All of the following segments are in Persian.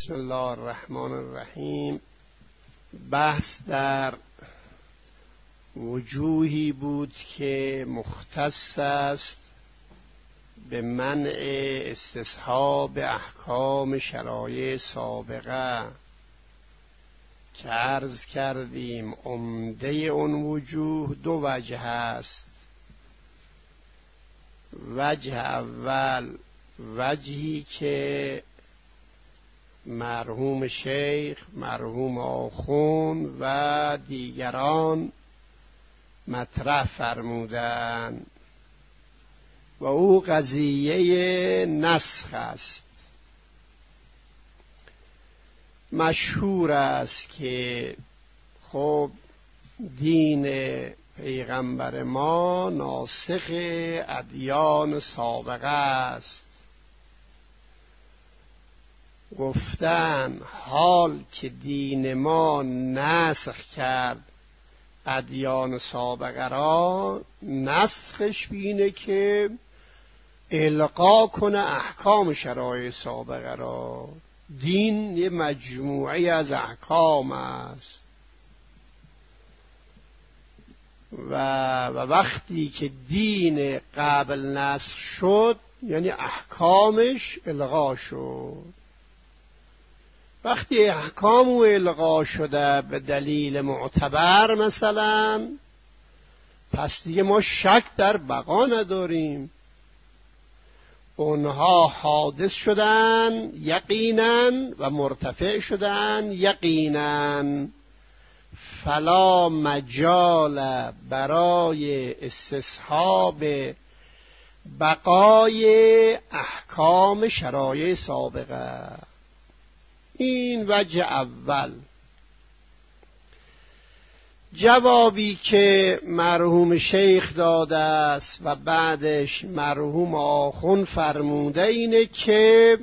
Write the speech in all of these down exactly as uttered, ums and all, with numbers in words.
بسم الله الرحمن الرحیم. بحث در وجوهی بود که مختص است به منع استصحاب احکام شرایع سابقه که عرض کردیم عمده اون وجوه دو وجه است. وجه اول وجهی که مرحوم شیخ، مرحوم آخوند و دیگران مطرح فرمودند و او قضیه نسخ است. مشهور است که خب دین پیغمبر ما ناسخ ادیان سابقه است. گفتن حال که دین ما نسخ کرد ادیان سابقه را، نسخش بینه که القا کنه احکام شرایع سابقه را. دین یه مجموعه از احکام است و, و وقتی که دین قبل نسخ شد یعنی احکامش الغا شد. وقتی احکام او الغا شده به دلیل معتبر مثلا، پس دیگه ما شک در بقا نداریم. اونها حادث شدن یقینا و مرتفع شدن یقینا، فلا مجال برای استصحاب بقای احکام شرایع سابقه. این وجه اول. جوابی که مرحوم شیخ داده است و بعدش مرحوم آخوند فرموده اینه که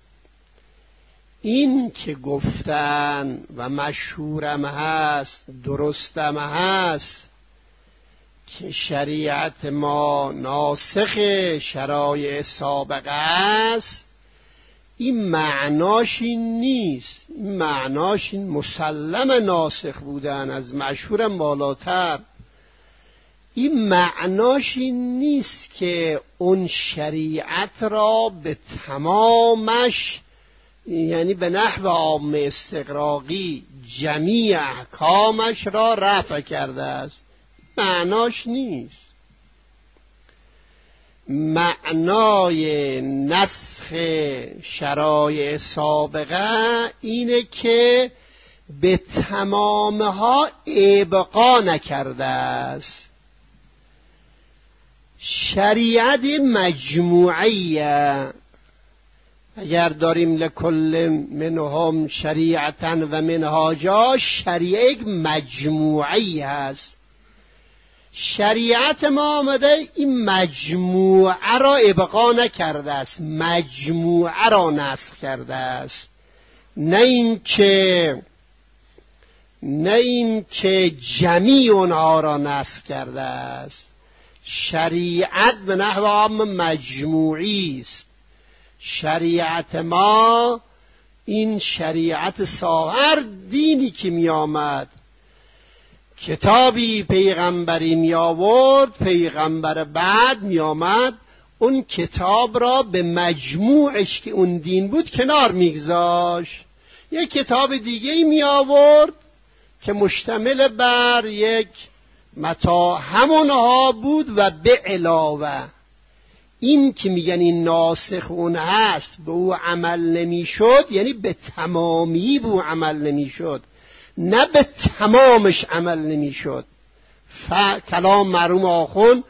این که گفتن و مشهورم هست، درستم هست که شریعت ما ناسخ شرایع سابقه است، این معناش این نیست. این معناش این مسلم ناسخ بودن از مشهورم بالاتر. این معناش این نیست که اون شریعت را به تمامش، یعنی به نحو عام استقراقی جمیع احکامش را رفع کرده است. معناش نیست. معنای نسخ شرایع سابقه اینه که به تمامها ابقا نکرده است. شریعت مجموعیه. اگر داریم لکل منهم شریعتا و منهاجا، شریعه مجموعی هست. شریعت ما آمده این مجموعه را ابقا نکرده است، مجموعه را نسخ کرده است. نه این که نه این که جمیع اونها را نسخ کرده است. شریعت به نحو عام مجموعی است. شریعت ما این شریعت ساهر دینی که می آمد، کتابی پیغمبری می آورد، پیغمبر بعد می آمد، اون کتاب را به مجموعش که اون دین بود کنار می گذاشت. یک کتاب دیگه می آورد که مشتمل بر یک متاع همونها بود و به علاوه این که میگن این ناسخ اون هست به او عمل نمی شد، یعنی به تمامی به او عمل نمی شد، نه به تمامش عمل نمی شد. کلام مرحوم آخوند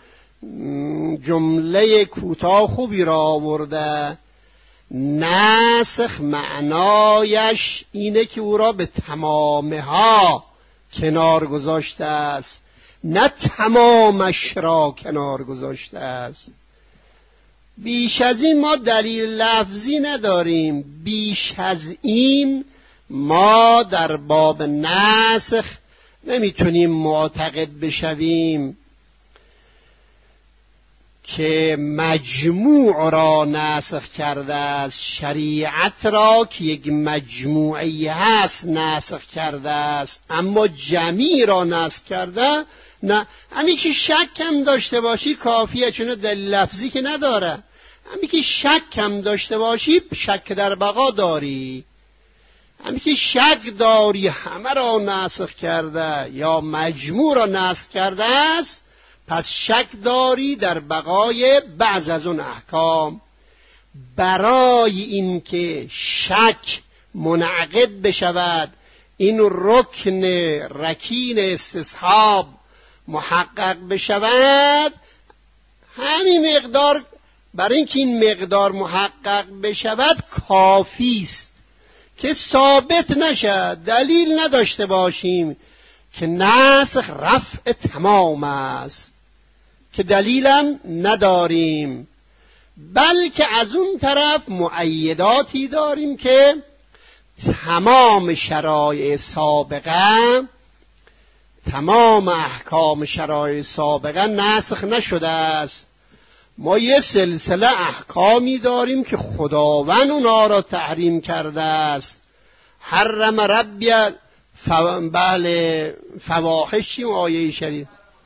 جمله کوتاه خوبی را آورده. نسخ معنایش اینه که او را به تمامها کنار گذاشته است، نه تمامش را کنار گذاشته است. بیش از این ما دلیل لفظی نداریم. بیش از این ما در باب نسخ نمیتونیم معتقد بشویم. که مجموع را نسخ کرده است، شریعت را که یک مجموعی هست نسخ کرده است، اما جمیع را نسخ کرده نه. همین که شک هم داشته باشی کافیه، چون دلیل لفظی که نداره. همین که شک هم داشته باشی شک در بقا داری. همین که شک داری همه را نسخ کرده یا مجموع را نسخ کرده است، پس شک داری در بقای بعض از اون احکام. برای اینکه شک منعقد بشود، این رکن رکین استصحاب محقق بشود، همین مقدار، برای اینکه این مقدار محقق بشود کافی است که ثابت نشد، دلیل نداشته باشیم که نسخ رفع تمام است، که دلیلم نداریم، بلکه از اون طرف مؤیداتی داریم که تمام شرایع سابقه، تمام احکام شرایع سابقه نسخ نشده است. ما یه سلسله احکامی داریم که خداوند اونا را تحریم کرده است. حرم ربی ف... بله فواحشی آیه شریف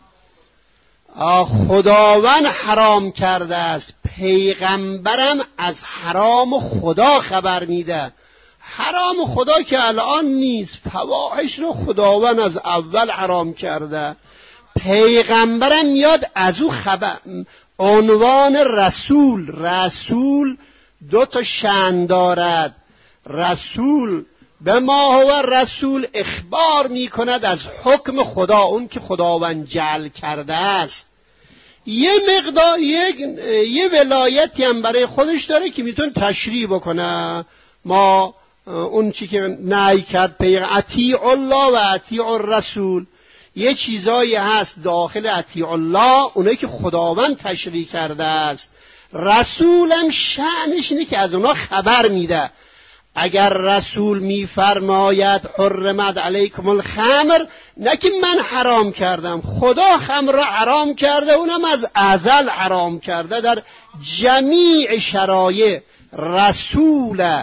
خداوند حرام کرده است، پیغمبرم از حرام خدا خبر میده. حرام خدا که الان نیست، فواحش رو خداوند از اول حرام کرده، پیغمبرم میاد از او خبر. عنوان رسول، رسول دو تا شأن دارد. رسول به ما هو رسول اخبار میکند از حکم خدا، اون که خداوند جعل کرده است. یه مقدار یک یه ولایتی هم برای خودش داره که میتونه تشریع بکنه. ما اون چی که نهی کرد پیغمبر، اطیع الله و اطیع الرسول، یه چیزایی هست داخل اطیع الله، اونایی که خداوند تشریع کرده است. رسولم شأنش اینه که از اونا خبر میده. اگر رسول میفرماید حرمت علیکم الخمر، نه که من حرام کردم، خدا خمر را حرام کرده، اونم از ازل حرام کرده در جمیع شرایع. رسول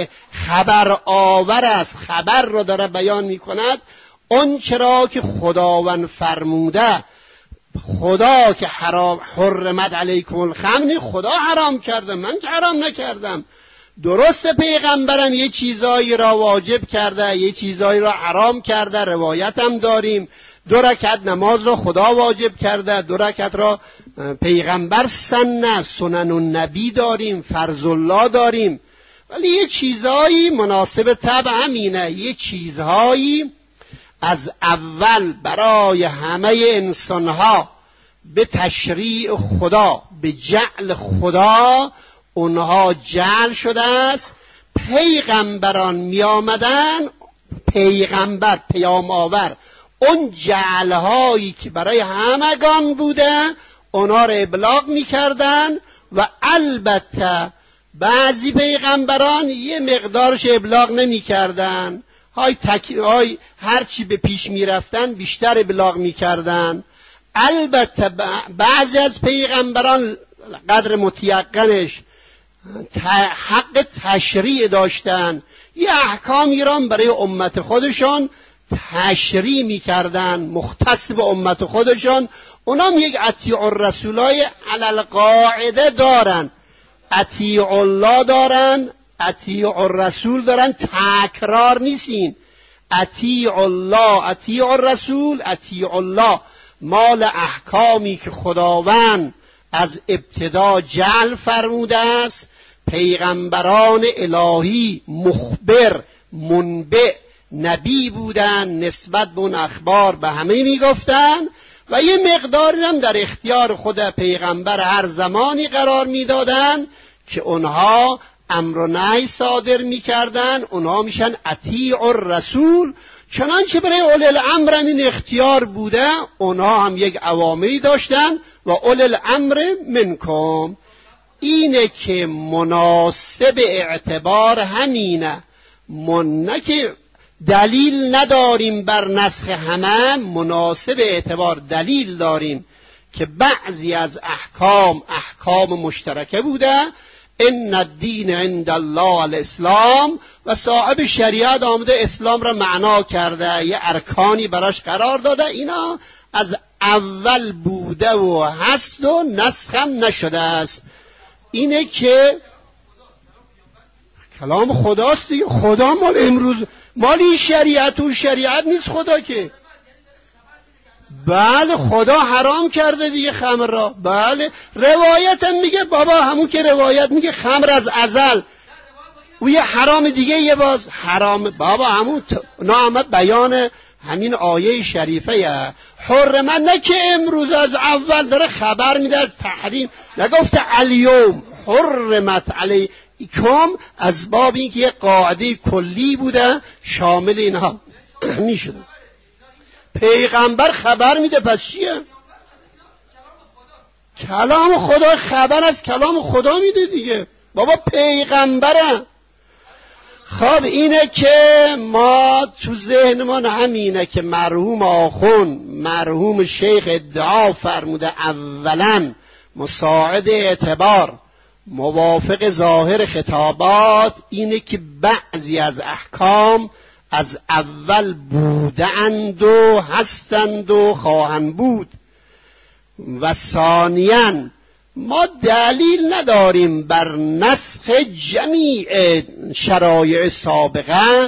خبر آور است، خبر را داره بیان میکند اون چرا که خداوند فرموده. خدا که حرام حرمت علیکم الخمر، خدا حرام کرده، من که حرام نکردم. درست پیغمبرم یه چیزایی را واجب کرده، یه چیزایی را حرام کرده، روایت هم داریم. دو رکعت نماز را خدا واجب کرده، دو رکعت را پیغمبر سنه، سنن النبی داریم، فرض الله داریم. ولی یه چیزایی مناسب طبع همینه، یه چیزهایی از اول برای همه انسانها به تشریع خدا، به جعل خدا اونها جعل شده است. پیغمبران می آمدن، پیغمبر پیام آور اون جعلهایی که برای همگان بوده اونها رو ابلاغ می کردن، و البته بعضی پیغمبران یه مقدارش ابلاغ نمی کردن، های تک... های هرچی به پیش می رفتن بیشتر ابلاغ می کردن. البته بعضی از پیغمبران قدر متیقنش حق تشریع داشتن، یه احکامی را برای امت خودشان تشریع می‌کردن مختص به امت خودشان. اونام یک اطیع الرسولای علل قاعده دارن، اطیع الله دارن، اطیع الرسول دارن، تکرار نیستین. اطیع الله، اطیع الرسول، اطیع الله مال احکامی که خداوند از ابتدا جعل فرموده است. پیغمبران الهی مخبر، منبع، نبی بودن، نسبت به اون اخبار به همه میگفتن، و یه مقداری هم در اختیار خود پیغمبر هر زمانی قرار میدادن که اونها امر و نهی صادر میکردن. اونها میشن اطیع الرسول. چنانچه برای اولی الامر هم این اختیار بوده، اونها هم یک اوامری داشتن و اولی الامر منکم. اینه که مناسب اعتبار همینه، من نه که دلیل نداریم بر نسخ همه، مناسب اعتبار دلیل داریم که بعضی از احکام احکام مشترکه بوده، ان الدین عند الله الاسلام، و صاحب شریعت آمده اسلام را معنا کرده، یه ارکانی براش قرار داده، اینا از اول بوده و هست و نسخ هم نشده است. اینه که کلام خداست دیگه. خدا مال امروز، مالی شریعت و شریعت نیست خدا که. بله خدا حرام کرده دیگه خمر را. بله روایت هم میگه بابا، همون که روایت میگه خمر از ازل، و یه حرام دیگه یه باز حرام بابا، همون نامه بیان همین آیه شریفه یه حرمت، نه که امروز از اول داره خبر میده از تحریم. نگفته الیوم حرمت علیکم، از باب این که یه قاعده کلی بوده شامل اینها میشده. پیغمبر خبر میده، پس چیه؟ کلام خدا خبر از کلام خدا میده دیگه بابا، پیغمبره. خب اینه که ما تو ذهنمان همینه که مرحوم آخون مرحوم شیخ ادعا فرموده اولا مساعد اعتبار موافق ظاهر خطابات اینه که بعضی از احکام از اول بودند و هستند و خواهند بود، و ثانیاً ما دلیل نداریم بر نسخ جمیع شرایع سابقه.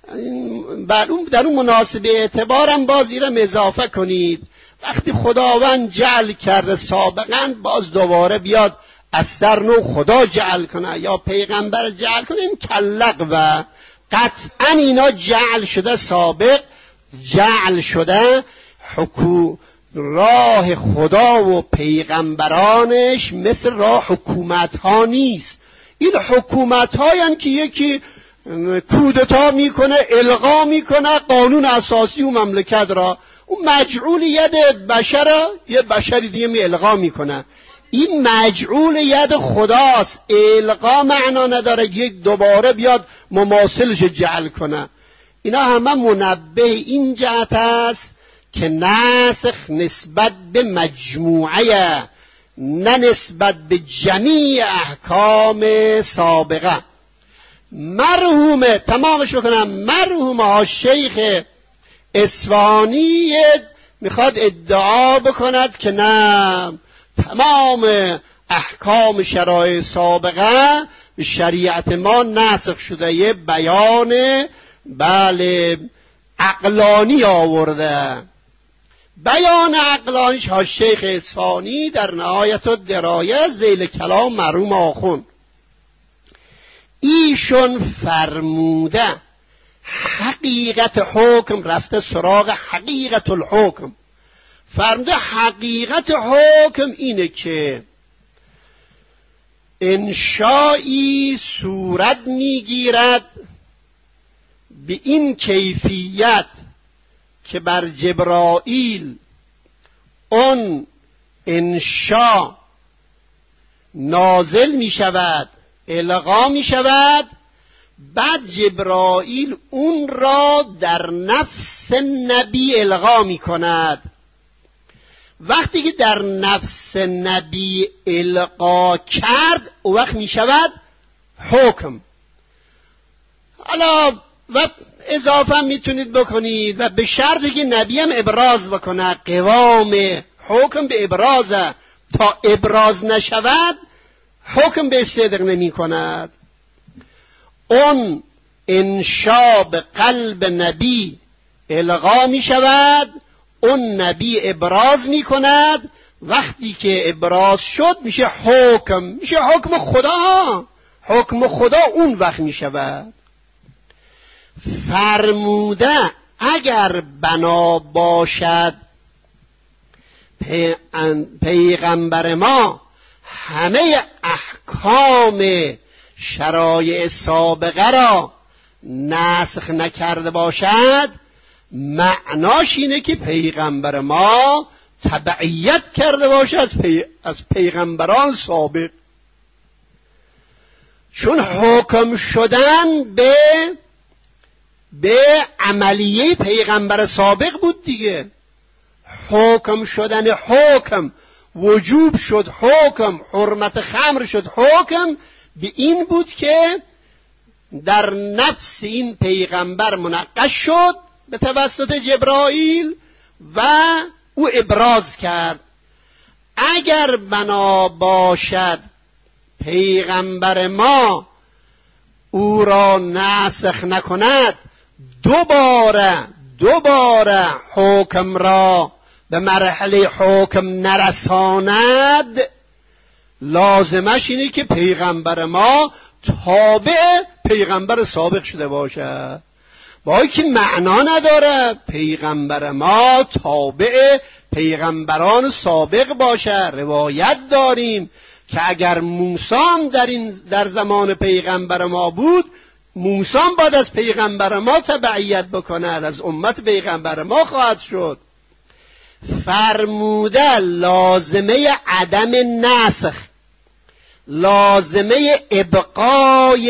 بر اون در اون مناسب اعتبارم باز ایرم اضافه کنید، وقتی خداوند جعل کرده سابقا باز دوباره بیاد از در نو خدا جعل کنه یا پیغمبر جعل کنه، این کلق و قطعا اینا جعل شده، سابق جعل شده. حکو راه خدا و پیغمبرانش مثل راه حکومت ها نیست. این حکومت هایی که یکی کودتا میکنه، الغا میکنه قانون اساسی و مملکت را، اون مجعول ید بشر یه بشری دیگه می الغا میکنه. این مجعول ید خداست، الغا معنا نداره یک دوباره بیاد مماثلش جعل کنه. اینا همه منبه این جهت است که ناسخ نسبت به مجموعه، نه نسبت به جمیع احکام سابقه. مرحوم تمامش بکنم، مرحوم ها شیخ اصفهانی میخواد ادعا بکند که نه، تمام احکام شرایع سابقه به شریعت ما ناسخ شده. یه بیان بله عقلانی آورده. بیان عقلانیش ها شیخ اصفهانی در نهایت الدرایه ذیل کلام مرحوم آخون، ایشون فرموده حقیقت حکم، رفته سراغ حقیقت الحکم، فرموده حقیقت حکم اینه که انشایی صورت میگیرد به این کیفیت که بر جبرائیل اون انشا نازل می شود، القا می شود، بعد جبرائیل اون را در نفس نبی القا می کند. وقتی که در نفس نبی القا کرد او وقت می شود حکم. حالا و اضافه میتونید بکنید و به شرطی که نبی هم ابراز بکنه، قوام حکم به ابرازه، تا ابراز نشود حکم به صدق نمی کند. اون انشا به قلب نبی القا می شود، اون نبی ابراز می کند، وقتی که ابراز شد میشه حکم، میشه حکم خدا. حکم خدا اون وقت می شود. فرموده اگر بنا باشد پی... پیغمبر ما همه احکام شرایع سابقه را نسخ نکرده باشد، معناش اینه که پیغمبر ما تبعیت کرده باشد از, پی... از پیغمبران سابق، چون حکم شدن به به عملیه پیغمبر سابق بود دیگه. حکم شدن حکم وجوب شد حکم، حرمت خمر شد حکم، به این بود که در نفس این پیغمبر منقش شد به توسط جبرائیل و او ابراز کرد. اگر بنا باشد پیغمبر ما او را ناسخ نکند، دوباره دوباره حکم را به مرحله حکم نرساند، لازمش اینه که پیغمبر ما تابع پیغمبر سابق شده باشه. با اینکه معنا نداره پیغمبر ما تابع پیغمبران سابق باشه. روایت داریم که اگر موسی در این در زمان پیغمبر ما بود، موسی باید از پیغمبر ما تبعیت بکند، از امت پیغمبر ما خواهد شد. فرموده لازمه عدم نسخ، لازمه ابقای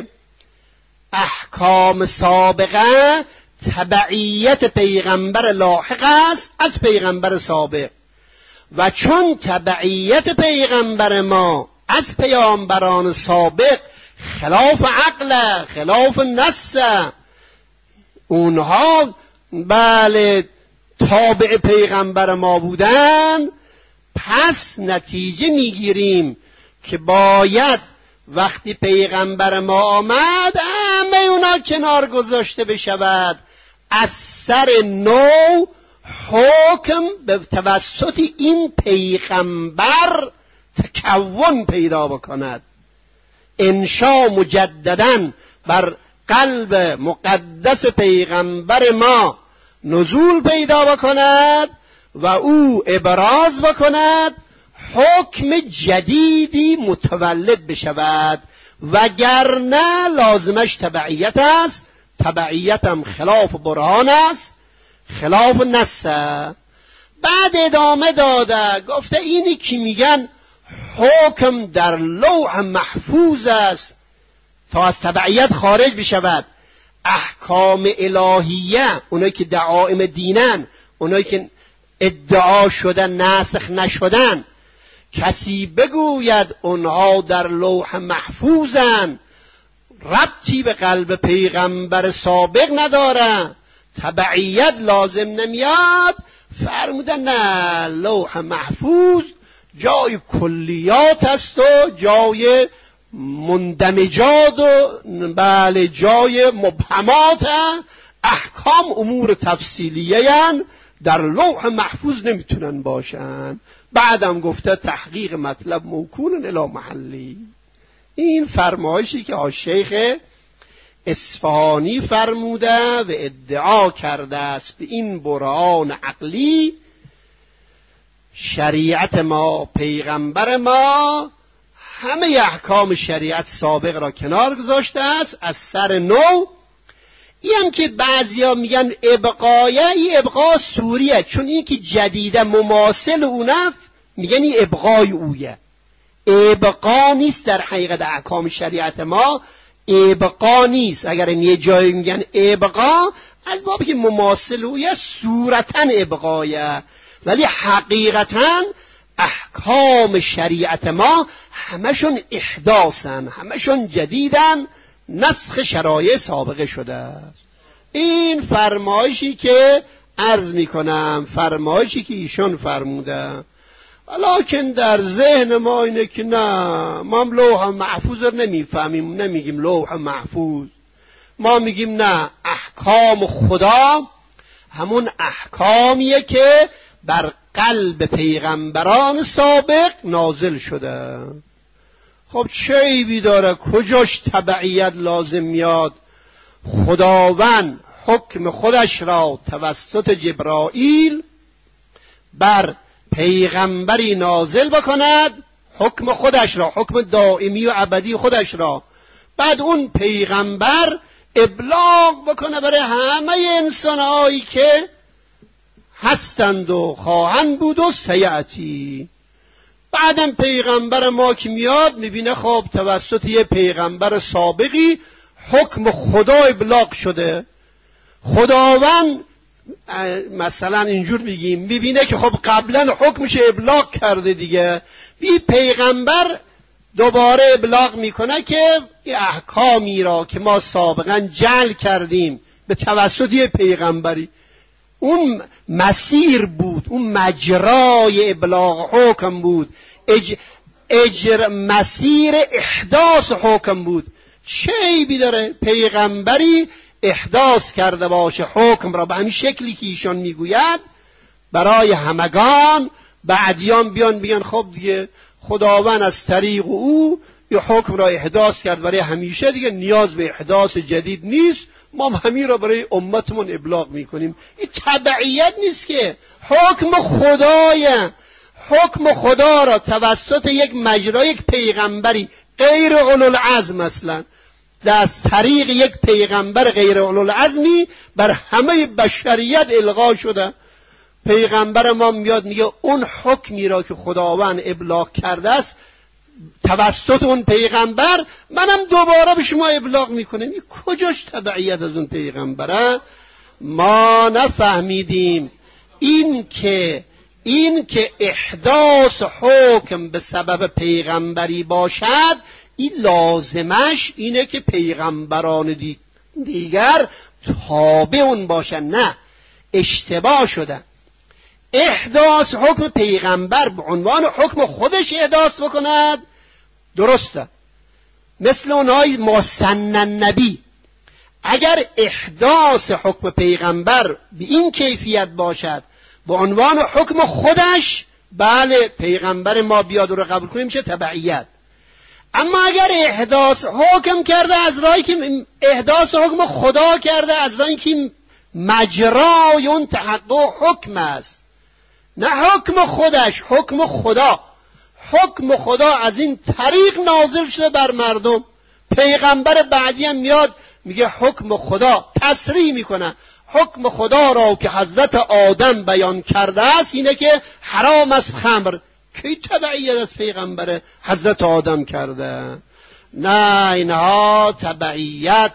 احکام سابقه تبعیت پیغمبر لاحق است از پیغمبر سابق، و چون تبعیت پیغمبر ما از پیامبران سابق خلاف عقل، خلاف نص، اونها بله تابع پیغمبر ما بودن، پس نتیجه میگیریم که باید وقتی پیغمبر ما آمد همه اونا کنار گذاشته بشود، از سر نو حکم به توسط این پیغمبر تکون پیدا بکند، انشا مجدداً بر قلب مقدس پیغمبر ما نزول پیدا بکند و او ابراز بکند، حکم جدیدی متولد بشود، وگرنه لازمش تبعیت است. تبعیت هم خلاف برهان است، خلاف نص. بعد ادامه داده گفته اینی که میگن حکم در لوح محفوظ است تا از تبعیت خارج بشود، احکام الهیه، اونایی که دعائم دینن، اونایی که ادعا شدن ناسخ نشدن، کسی بگوید اونها در لوح محفوظن، ربطی به قلب پیغمبر سابق نداره، تبعیت لازم نمیاد. فرمودن نه، لوح محفوظ جای کلیات است و جای مندمجات و بله جای مبهمات، احکام امور تفصیلیه هن، در لوح محفوظ نمیتونن باشن. بعدم گفته تحقیق مطلب موکول الی محلی. این فرمایشی که شیخ اصفهانی فرموده و ادعا کرده است به این برهان عقلی، شریعت ما، پیغمبر ما همه احکام شریعت سابق را کنار گذاشته است از سر نو. این هم که بعضیا میگن ابقایه، این ابقا سوریه، چون این که جدیده مماثل اونف میگن این ابقای اویه، ابقا نیست در حقیقت احکام شریعت ما، ابقا نیست. اگر این یه جایی میگن ابقا، از بابی که مماثل اویه صورتن ابقایه، ولی حقیقتاً احکام شریعت ما همشون احداثن، همشون جدیدن، نسخ شرایع سابقه شده است. این فرمایشی که عرض میکنم، فرمایشی که ایشون فرموده، ولیکن در ذهن ما اینه که نه، ما هم لوح محفوظ رو نمیفهمیم، نمیگیم لوح محفوظ، ما میگیم نه، احکام خدا همون احکامیه که بر قلب پیغمبران سابق نازل شده. خب چه عیبی داره؟ کجاش تبعیت لازم میاد؟ خداوند حکم خودش را توسط جبرائیل بر پیغمبری نازل بکند، حکم خودش را، حکم دائمی و ابدی خودش را، بعد اون پیغمبر ابلاغ بکنه برای همه انسانهایی که هستند و خواهند بود و سیعتی. بعدم پیغمبر ما که میاد میبینه خب توسط یه پیغمبر سابقی حکم خدا ابلاغ شده، خداوند مثلا اینجور میگیم ببینه که خب قبلا حکمش ابلاغ کرده دیگه، بی پیغمبر دوباره ابلاغ میکنه که احکامی را که ما سابقا جعل کردیم به توسط یه پیغمبری، اون مسیر بود، اون مجرای ابلاغ حکم بود، اج... اجر مسیر احداث حکم بود. چه عیبی داره پیغمبری احداث کرده باشه حکم را به همین شکلی که ایشان میگوید برای همگان، بعدیان بیان بگن خب دیگه خداوند از طریق او یه حکم را احداث کرد برای همیشه، دیگه نیاز به احداث جدید نیست، ما همین را برای امتمون ابلاغ میکنیم. این تبعیت نیست که حکم خدایه، حکم خدا را توسط یک مجرا، یک پیغمبری غیر اولوالعزم مثلا از طریق یک پیغمبر غیر اولوالعزمی بر همه بشریت القا شده. پیغمبر ما میاد میگه اون حکمی را که خداوند ابلاغ کرده است توسط اون پیغمبر منم دوباره به شما ابلاغ میکنم. این کجاش تبعیت از اون پیغمبره؟ ما نفهمیدیم. این که این که احداث حکم به سبب پیغمبری باشد، این لازمش اینه که پیغمبران دیگر تابع اون باشن. نه، اشتباه شده. احداث حکم پیغمبر به عنوان حکم خودش احداث بکند درسته، مثل اونهای مسنن نبی. اگر احداث حکم پیغمبر به این کیفیت باشد به عنوان حکم خودش، بله پیغمبر ما بیاد و رو قبول کنیم میشه تبعیت. اما اگر احداث حکم کرده از راهی که احداث حکم خدا کرده از راهی که مجرای اون تحقق حکم است، نه حکم خودش، حکم خدا. حکم خدا از این طریق نازل شده بر مردم. پیغمبر بعدی هم میاد میگه حکم خدا، تصریح میکنه حکم خدا را که حضرت آدم بیان کرده است اینه که حرام است خمر. کی تبعیت از پیغمبر حضرت آدم کرده؟ نه، اینها تبعیت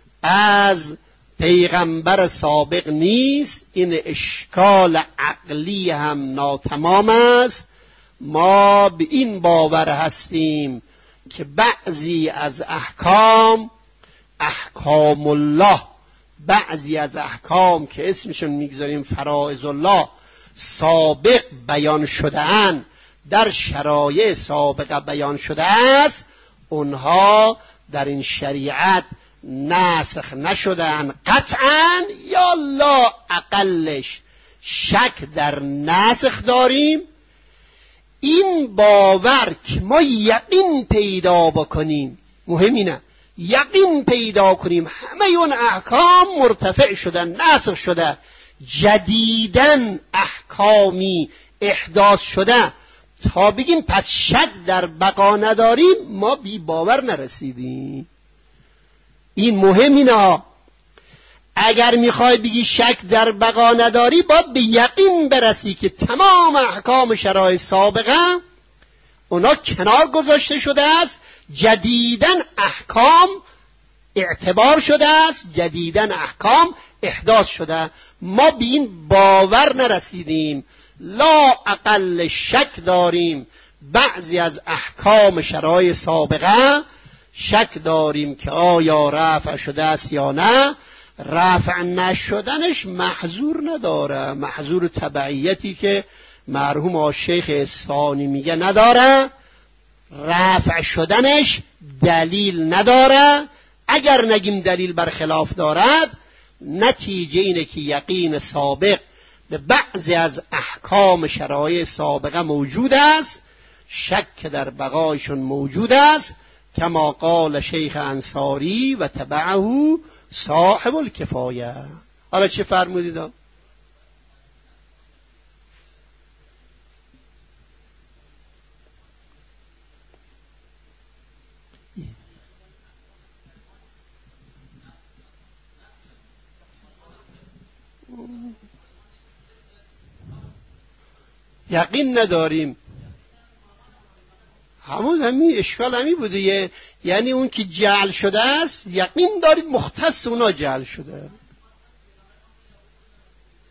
از پیغمبر سابق نیست. این اشکال عقلی هم ناتمام است. ما به این باور هستیم که بعضی از احکام احکام الله، بعضی از احکام که اسمشون میگذاریم فرائض الله سابق بیان شده اند، در شرایع سابقه بیان شده است، اونها در این شریعت ناسخ نشدن قطعا، یا لا اقلش شک در ناسخ داریم. این باور که ما یقین پیدا بکنیم، مهم اینه یقین پیدا کنیم همه اون احکام مرتفع شدن، ناسخ شده، جدیدن احکامی احداث شده، تا بگیم پس شک در بقا نداریم، ما بی باور نرسیدیم. این مهم اینه. اگر میخوای بگی شک در بقا نداری، باید به یقین برسی که تمام احکام شرایع سابقه اونا کنار گذاشته شده است، جدیدن احکام اعتبار شده است، جدیدن احکام احداث شده. ما به این باور نرسیدیم، لا اقل شک داریم بعضی از احکام شرایع سابقه، شک داریم که آیا رفع شده است یا نه. رفع نشدنش محظور نداره، محظور تبعیتی که مرحوم شیخ اصفهانی میگه نداره. رفع شدنش دلیل نداره. اگر نگیم دلیل برخلاف دارد، نتیجه اینه که یقین سابق به بعضی از احکام شرایع سابقه موجود است، شک در بقایشون موجود است، کما قال شیخ انصاری و تبعه صاحب الکفایه. حالا چه فرمودید؟ یقین نداریم. همون همین اشکال همین بوده، یعنی اون که جعل شده است یقین دارید مختص اونا جعل شده.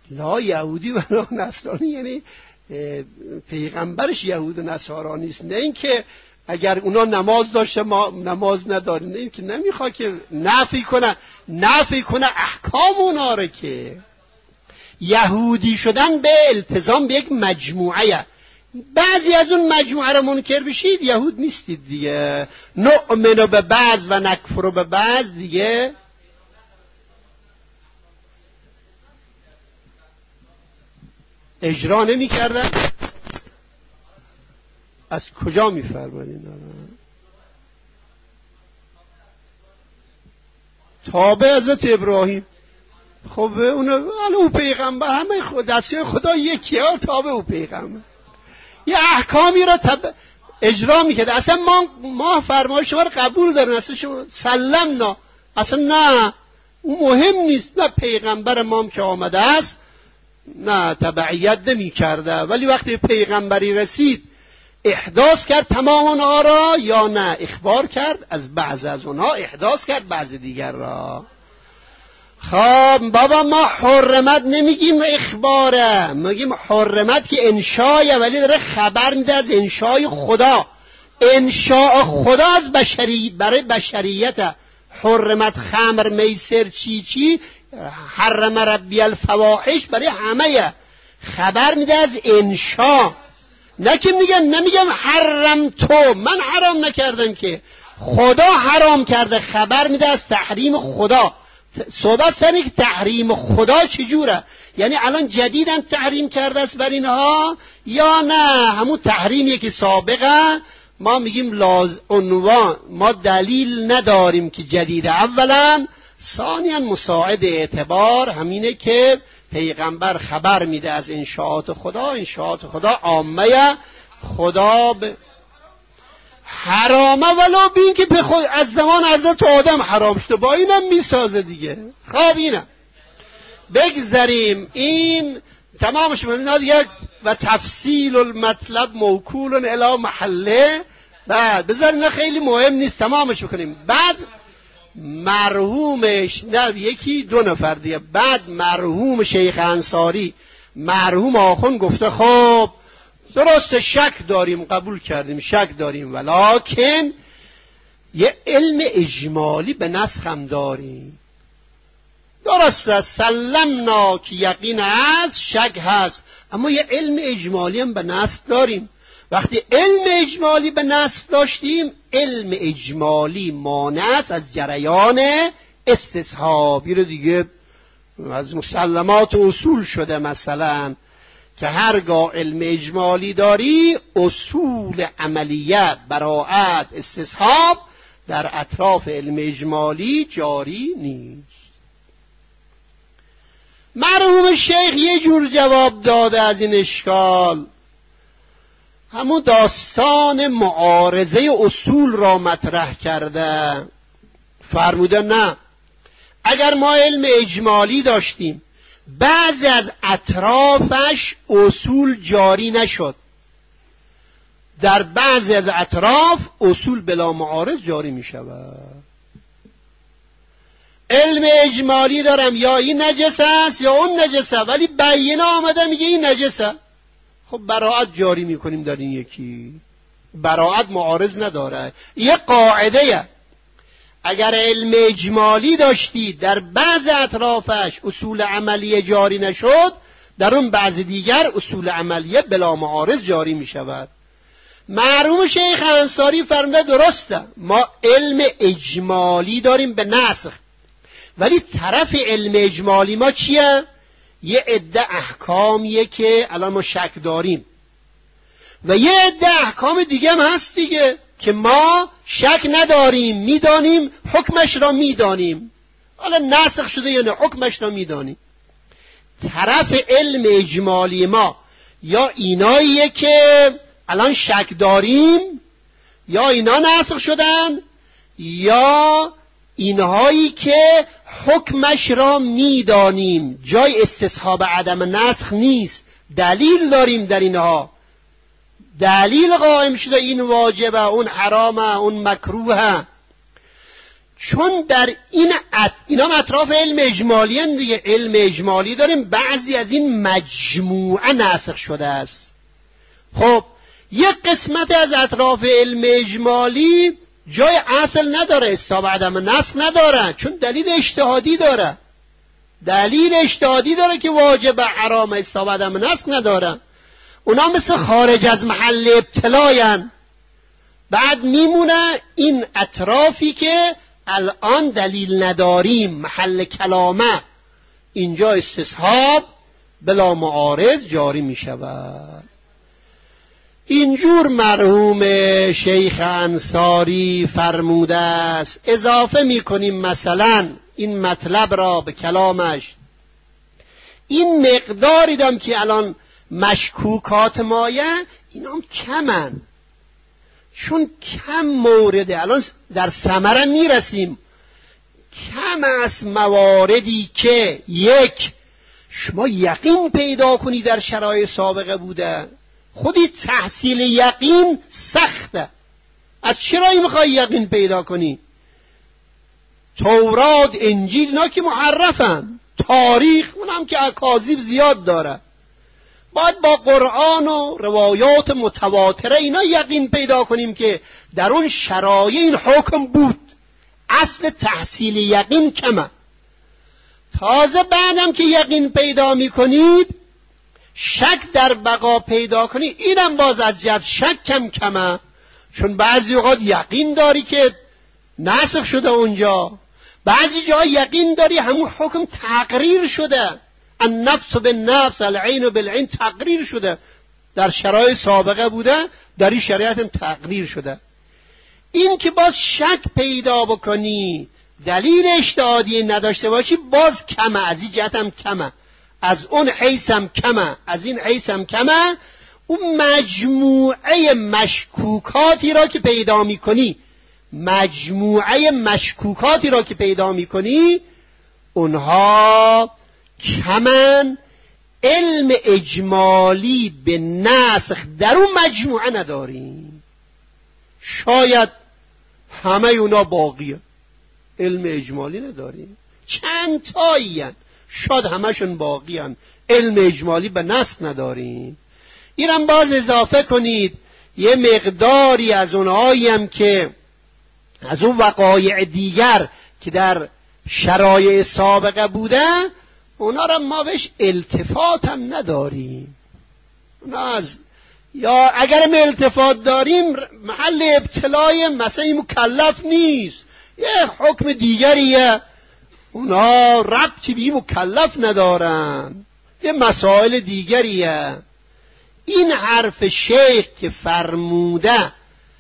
لا یهودی و لا نصرانی، یعنی پیغمبرش یهود و نصارا نیست. نه اینکه اگر اونا نماز داشته ما نماز نداریم، نه اینکه نمیخواد که نفی کنه نفی کنه احکام اونا رو. که یهودی شدن به التزام به یک مجموعه، بعضی از اون مجموعه رو منکر بشید یهود نیستید دیگه. نؤمن به بعض و نکفر به بعض دیگه اجرا نمی کردن. از کجا می فرمایید؟ تابع حضرت ابراهیم. خب اون او پیغمبر، همه خود دستیار خدا یکیه، تابع او پیغمبر یه احکامی را تب... اجرا میکرد. اصلا ما ما فرمایش شما رو قبول دارن، اصلا شما سلمنا، اصلا نه اون مهم نیست. نه پیغمبر ما که آمده است نه تبعیت نمی کرده، ولی وقتی پیغمبری رسید احداث کرد تمام اونها را یا نه اخبار کرد از بعض از اونها، احداث کرد بعض دیگر را. خب بابا ما حرمت نمیگیم اخباره، میگیم حرمت که انشایه، ولی داره خبر میده از انشای خدا. انشاء خدا از بشری برای بشریت. حرمت خمر میسر چی چی، حرم ربی الفواحش برای همه، خبر میده از انشا. نه که میگم نمیگم حرم تو، من حرام نکردم که خدا حرام کرده، خبر میده از تحریم خدا. صحبت سری که تحریم خدا چجوره، یعنی الان جدیدن تحریم کرده است بر اینها یا نه همون تحریمیه که سابقه. ما میگیم لاز عنوان، ما دلیل نداریم که جدیده. اولا ثانیاً مساعد اعتبار همینه که پیغمبر خبر میده از انشاءات خدا. انشاءات خدا عامه، خدا به حرامه ولو بین که به خود از زمان حضرت آدم حرام شده، با اینم میسازه دیگه. خب اینم بگذاریم، این تمامش من دیگه. و تفصیل المطلب موکول الی محله. بعد بذاریم خیلی مهم نیست، تمامش بکنیم. بعد مرحومش نه یکی دو نفر دیگه، بعد مرحوم شیخ انصاری مرحوم آخوند گفته خب درست شک داریم، قبول کردیم شک داریم، ولکن یه علم اجمالی به نسخ هم داریم. درسته سلمنا که یقین هست، شک هست، اما یه علم اجمالی هم به نسخ داریم. وقتی علم اجمالی به نسخ داشتیم، علم اجمالی مانع است از جریان استصحابی رو دیگه از مسلمات و اصول شده. مثلا که هرگاه علم اجمالی داری، اصول عملیه براءت استصحاب در اطراف علم اجمالی جاری نیست. مرحوم شیخ یه جور جواب داده از این اشکال، همون داستان معارضه اصول را مطرح کرده. فرموده نه، اگر ما علم اجمالی داشتیم بعضی از اطرافش اصول جاری نشد، در بعضی از اطراف اصول بلا معارض جاری می شود. علم اجمالی دارم یا این نجس است یا اون نجس است، ولی بیینه آمده میگه این نجس است، خب براءت جاری میکنیم در این یکی. براءت معارض نداره. یه قاعده، اگر علم اجمالی داشتی در بعض اطرافش اصول عملیه جاری نشد، در اون بعض دیگر اصول عملیه بلا معارض جاری می شود. مرحوم شیخ انصاری فرموده درسته، ما علم اجمالی داریم به نسخ، ولی طرف علم اجمالی ما چیه؟ یه عده احکامیه که الان ما شک داریم، و یه عده احکام دیگه هم هست دیگه که ما شک نداریم، میدانیم، حکمش را میدانیم، حالا ناسخ شده یا نه حکمش را میدانیم. طرف علم اجمالی ما یا ایناییه که الان شک داریم، یا اینا ناسخ شدن، یا اینهایی که حکمش را میدانیم، جای استصحاب عدم نسخ نیست، دلیل داریم در اینها، دلیل قائم شده این واجبه، اون حرامه، اون مکروهه. چون در این ات... اینا اطراف علم اجمالی هستند دیگه. علم اجمالی داریم، بعضی از این مجموعه ناسخ شده است. خب یک قسمت از اطراف علم اجمالی جای اصل نداره، استحباب عدم نسخ نداره، چون دلیل اجتهادی داره. دلیل اجتهادی داره که واجب حرام، استحباب عدم نسخ نداره. اونا مثل خارج از محل ابتلاین. بعد میمونه این اطرافی که الان دلیل نداریم، محل کلامه، اینجا استصحاب بلا معارض جاری می شود. اینجور مرحوم شیخ انصاری فرموده است. اضافه می کنیم مثلا این مطلب را به کلامش. این مقداری دم که الان مشکوکات مایه اینا هم کمن، چون کم مورده. الان در ثمره میرسیم. کم از مواردی که یک شما یقین پیدا کنی در شرایط سابقه بوده. خودی تحصیل یقین سخته. از چرایی میخوای یقین پیدا کنی؟ تورات، انجیل اینا که محرفن، تاریخ اونم که اکاذیب زیاد داره. باید با قرآن و روایات متواتره اینا یقین پیدا کنیم که در اون شرایط این حکم بود. اصل تحصیل یقین کمه. تازه بعدم که یقین پیدا میکنید شک در بقا پیدا کنید، اینم باز از جد شک کم کمه، چون بعضی اوقات یقین داری که ناسخ شده اونجا، بعضی جا یقین داری همون حکم تقریر شده، النفس بالنفس العین بالعین تقریر شده، در شرایط سابقه بوده، در این شریعت هم تقریر شده. این که باز شک پیدا بکنی، دلیل اجتهادی نداشته باشی، باز کمه. از این جهت هم کمه، از اون حیث هم کمه، از این حیث هم کمه. اون مجموعه مشکوکاتی را که پیدا میکنی مجموعه مشکوکاتی را که پیدا میکنی اونها کمن. علم اجمالی به نسخ در اون مجموعه نداریم. شاید همه اونا باقیه، علم اجمالی نداریم. چند تایی هن. شاید همشون باقی هن. علم اجمالی به نسخ نداریم. اینم باز اضافه کنید یه مقداری از اونهایی هم که از اون وقایع دیگر که در شرایع سابقه بوده اونا را ما بهش التفات هم نداریم. اونا از یا اگرم التفات داریم محل ابتلای مسئله مکلف نیست، یه حکم دیگریه، اونا ربطی به مکلف ندارن، یه مسائل دیگریه. این حرف شیخ که فرموده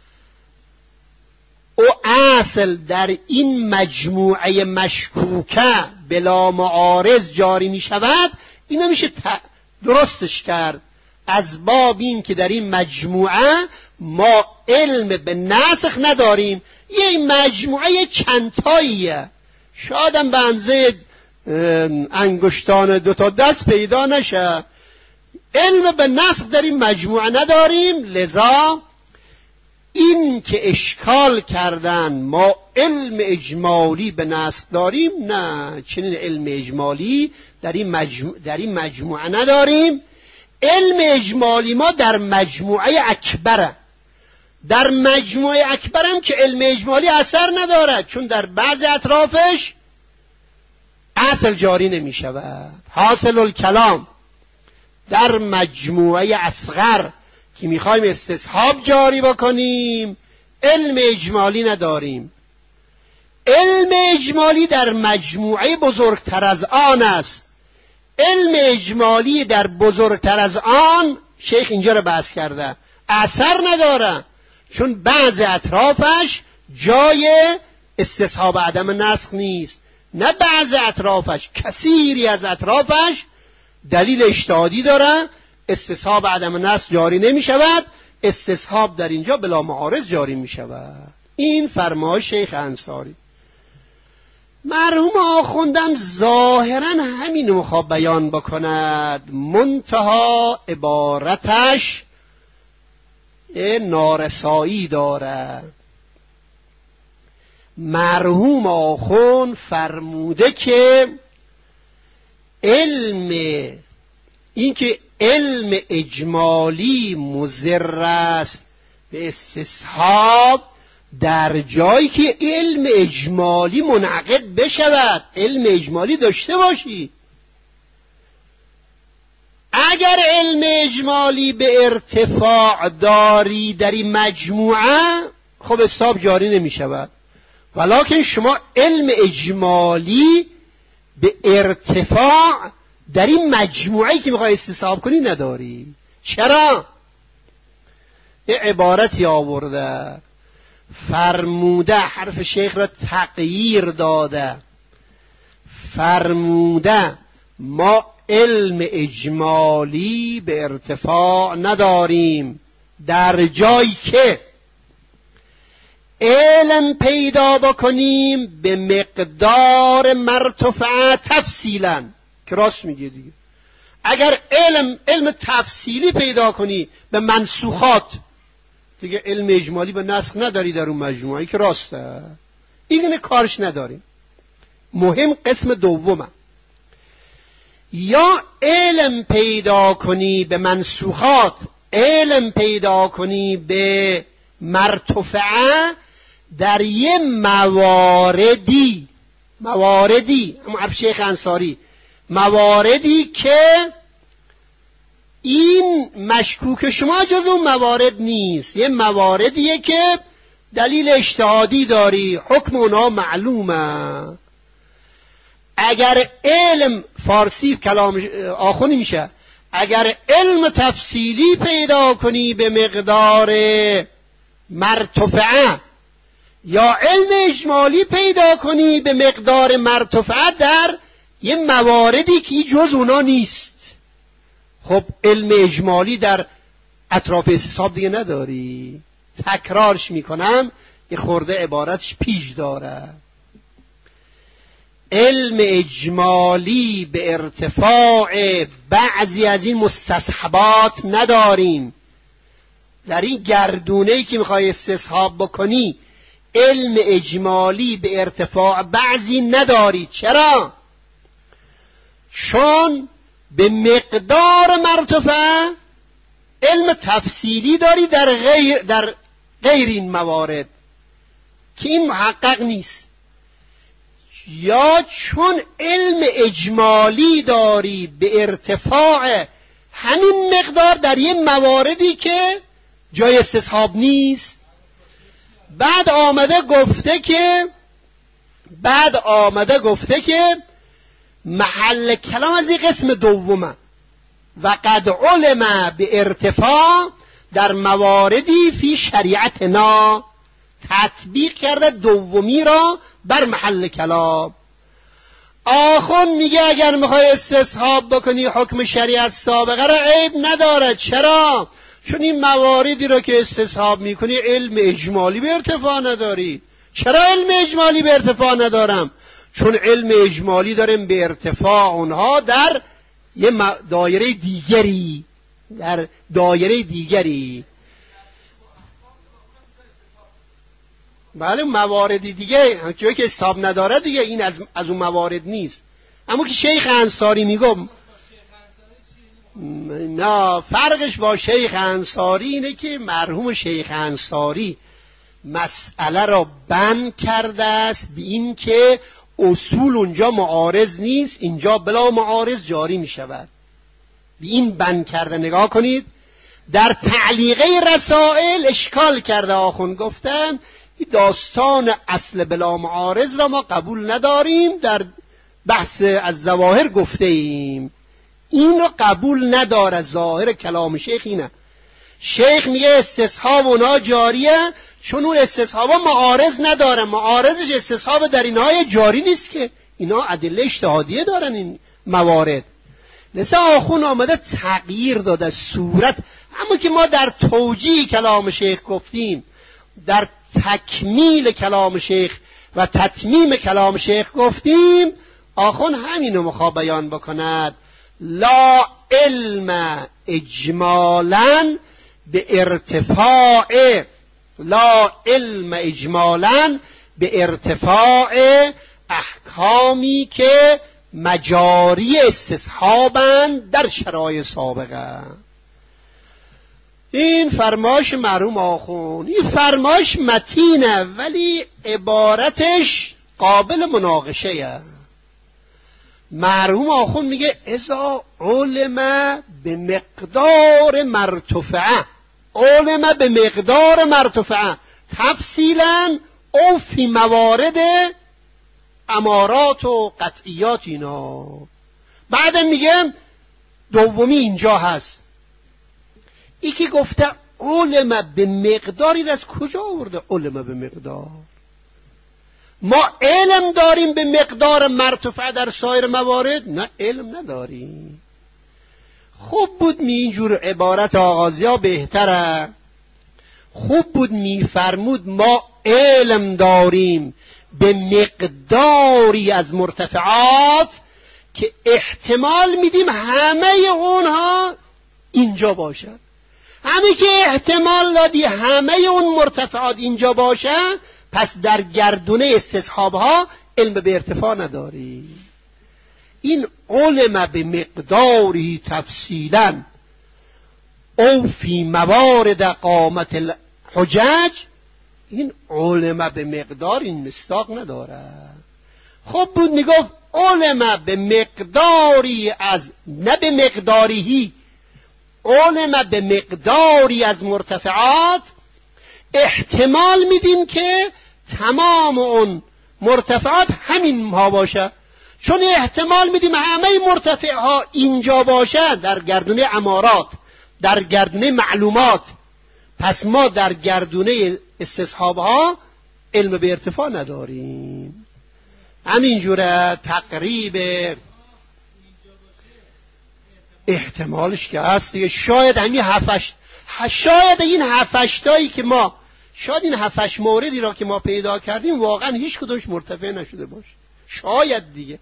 او اصل در این مجموعه مشکوکه بلا معارض جاری می شود، اینو میشه درستش کرد از باب این که در این مجموعه ما علم به نسخ نداریم. یه مجموعه چندتاییه، شایدم به اندازه انگشتان دوتا دست پیدا نشه. علم به نسخ در این مجموعه نداریم، لذا این که اشکال کردن ما علم اجمالی به نسخ داریم، نه، چنین علم اجمالی در این مجموعه, در این مجموعه نداریم. علم اجمالی ما در مجموعه اکبره. در مجموعه اکبرم که علم اجمالی اثر نداره، چون در بعض اطرافش اصل جاری نمی شود. حاصل الکلام در مجموعه اصغر که میخوایم استصحاب جاری بکنیم علم اجمالی نداریم. علم اجمالی در مجموعه بزرگتر از آن است. علم اجمالی در بزرگتر از آن شیخ اینجا رو بحث کرده اثر نداره، چون بعض اطرافش جای استصحاب عدم نسخ نیست، نه بعض اطرافش، کثیری از اطرافش دلیل اجتهادی داره، استصحاب عدم نسخ جاری نمی شود، استصحاب در اینجا بلا معارض جاری می شود. این فرمای شیخ انصاری. مرحوم آخوندم ظاهرا همین میخواد بیان بکند، منتها عبارتش نارسایی داره. مرحوم آخوند فرموده که علم این که علم اجمالی مضر است به استصحاب در جایی که علم اجمالی منعقد بشود، علم اجمالی داشته باشی. اگر علم اجمالی به ارتفاع داری در این مجموعه، خب استصحاب جاری نمی شود. ولکن شما علم اجمالی به ارتفاع در این مجموعه‌ای که میخوای استصحاب کنی نداری. چرا؟ یه عبارتی آورده، فرموده، حرف شیخ را تغییر داده، فرموده ما علم اجمالی به ارتفاع نداریم در جایی که علم پیدا بکنیم به مقدار مرتفع تفصیلا. که راست میگه دیگه. اگر علم علم تفصیلی پیدا کنی به منسوخات، دیگه علم اجمالی به نسخ نداری در اون مجموعه، که راسته، اینه کارش نداریم. مهم قسم دومه، یا علم پیدا کنی به منسوخات، علم پیدا کنی به مرتفعه در یه مواردی مواردی اما حرف شیخ انصاری، مواردی که این مشکوک شما جز اون موارد نیست، یه مواردیه که دلیل اجتهادی داری، حکم اونا معلومه. اگر علم، فارسی کلام آخونی میشه، اگر علم تفصیلی پیدا کنی به مقدار مرتفعه، یا علم اجمالی پیدا کنی به مقدار مرتفعه در یه مواردی که جز اونا نیست، خب علم اجمالی در اطراف استصحاب دیگه نداری. تکرارش میکنم، یه خورده عبارتش پیش داره. علم اجمالی به ارتفاع بعضی از این مستصحبات نداریم. در این گردونه‌ای که میخوای استصحاب بکنی علم اجمالی به ارتفاع بعضی نداری. چرا؟ چون به مقدار مرتفع علم تفصیلی داری در غیر, در غیر این موارد که این محقق نیست، یا چون علم اجمالی داری به ارتفاع همین مقدار در یه مواردی که جای استصحاب نیست. بعد آمده گفته که بعد آمده گفته که محل کلام از این قسم دومه، و قد علم به ارتفاع در مواردی فی شریعتنا، تطبیق کرده دومی را بر محل کلام. آخون میگه اگر میخوای استصحاب بکنی حکم شریعت سابقه را عیب نداره. چرا؟ چون این مواردی را که استصحاب میکنی علم اجمالی به ارتفاع نداری. چرا علم اجمالی به ارتفاع ندارم؟ چون علم اجمالی داریم به ارتفاع اونها در یه دایره دیگری، در دایره دیگری. بله موارد دیگه جایی که حساب نداره دیگه این از, از اون موارد نیست. اما که شیخ انصاری میگم نه، فرقش با شیخ انصاری اینه که مرحوم شیخ انصاری مسئله را بند کرده است به این که اصول اونجا معارض نیست، اینجا بلا معارض جاری می شود. به این بند کرده. نگاه کنید در تعلیقه رسائل اشکال کرده آخوند، گفتن این داستان اصل بلا معارض را ما قبول نداریم، در بحث از ظواهر گفته ایم این را قبول نداره. ظاهر کلام شیخ اینه. شیخ میگه استصحاب اونا جاریه چون اون استصحابا معارض نداره. معارضش استصحاب در اینهای جاری نیست که اینا ادله اجتهادیه دارن این موارد. لذا آخون آمده تغییر داده صورت. اما که ما در توجیه کلام شیخ گفتیم، در تکمیل کلام شیخ و تتمیم کلام شیخ گفتیم، آخون همینو مخواه بیان بکند. لا علم اجمالا به ارتفاع لا علم اجمالا به ارتفاع احکامی که مجاری استصحابند در شرایط سابقه. این فرمایش مرحوم آخوند، این فرمایش متینه ولی عبارتش قابل مناقشه. مرحوم آخوند میگه اذا علم به مقدار مرتفعه، علم به مقدار مرتفعه تفصیلا او فی موارد امارات و قطعیات اینا. بعد میگه دومی اینجا هست، ای که گفته علم به مقداری از کجا آورده؟ علم به مقدار، ما علم داریم به مقدار مرتفع در سایر موارد؟ نه علم نداریم. خوب بود می اینجور عبارت آغازی ها بهتره، خوب بود می فرمود ما علم داریم به مقداری از مرتفعات که احتمال میدیم همه اونها اینجا باشد. همه که احتمال دادی همه اون مرتفعات اینجا باشد، پس در گردونه استصحاب ها علم به ارتفاع نداری. این علم به مقداری تفصیلا او فی موارد قامت الحجج، این علم به مقدار این مصداق نداره. خب بود میگفت علم به مقداری از، نه به مقداریهی، علم به مقداری از مرتفعات احتمال میدیم که تمام اون مرتفعات همین ها باشه، چون احتمال میدیم همه مرتفع ها اینجا باشه در گردونه امارات، در گردونه معلومات، پس ما در گردونه استصحاب ها علم به ارتفاع نداریم. همینجوره تقریب احتمالش که هست دیگه. شاید همین هفتش شاید این هفتشتایی که ما شاید این هفتش موردی را که ما پیدا کردیم واقعا هیچ کدومش مرتفع نشده باشه، شاید دیگه.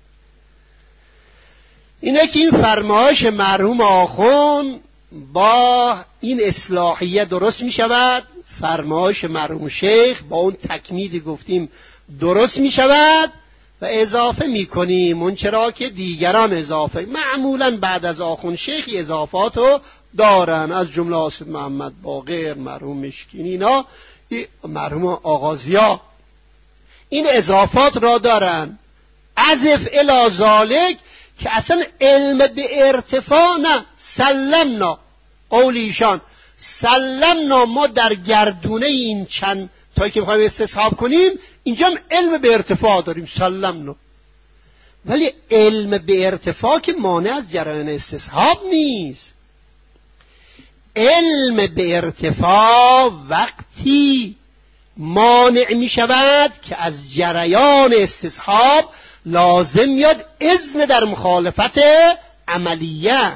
اینه که این فرمایش مرحوم آخوند با این اصلاحیه درست می شود، فرمایش مرحوم شیخ با اون تکمیلی گفتیم درست می شود و اضافه می کنیم اون چرا که دیگران اضافه معمولا بعد از آخوند شیخ اضافاتو دارن، از جمله آسد محمد باقر، مرحوم مشکینی، اینا مرحوم آغازیا این اضافات را دارن. عزف الی ذالک که اصلا علم به ارتفاع نه، سلمنا قول ایشان، سلمنا ما در گردونه این چند تایی که میخوایم استصحاب کنیم اینجا هم علم به ارتفاع داریم، سلمنا. ولی علم به ارتفاع که مانع از جریان استصحاب نیست. علم به ارتفاع وقتی مانع می شود که از جریان استصحاب لازم میاد اذن در مخالفت عملیه.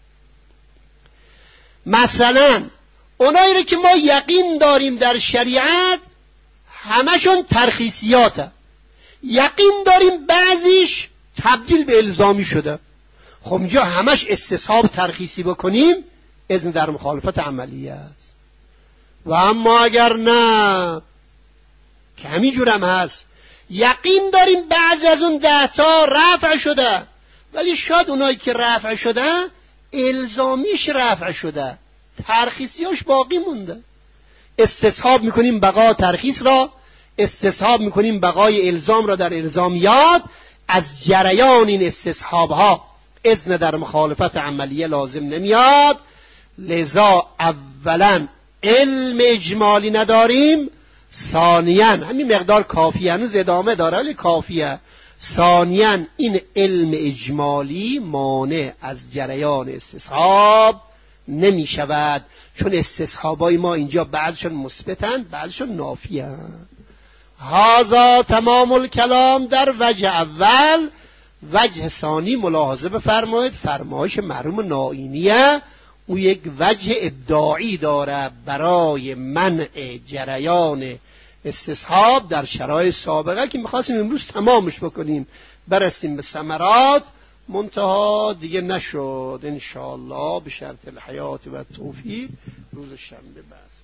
مثلا اونایی رو که ما یقین داریم در شریعت همشون ترخیصیاته، یقین داریم بعضیش تبدیل به الزامی شده، خب اینجا همش استصحاب ترخیصی بکنیم اذن در مخالفت عملیه است. و اما اگر نه که همین جورم هست، یقین داریم بعضی از اون ده تا رفع شده ولی شاید اونایی که رفع شده الزامیش رفع شده، ترخیصیاش باقی مونده، استصحاب میکنیم بقا ترخیص را، استصحاب میکنیم بقای الزام را در الزامیات. از جریان این استصحاب ها اذن در مخالفت عملیه لازم نمیاد، لذا اولا علم اجمالی نداریم، ثانیاً همین مقدار کافیه، هنوز ادامه داره ولی کافیه، ثانیاً این علم اجمالی مانع از جریان استصحاب نمی شود، چون استصحابای ما اینجا بعضشون مثبتند بعضشون نافیند. هذا تمام الکلام در وجه اول. وجه ثانی ملاحظه بفرمایید، فرمایش مرحوم نائینیه او یک وجه ابداعی داره برای منع جریان استصحاب در شرایط سابقه که میخواستیم امروز تمامش بکنیم برسیم به ثمرات، منتها دیگه نشد. انشاءالله به شرط الحیات و توفیق روز شنبه بس.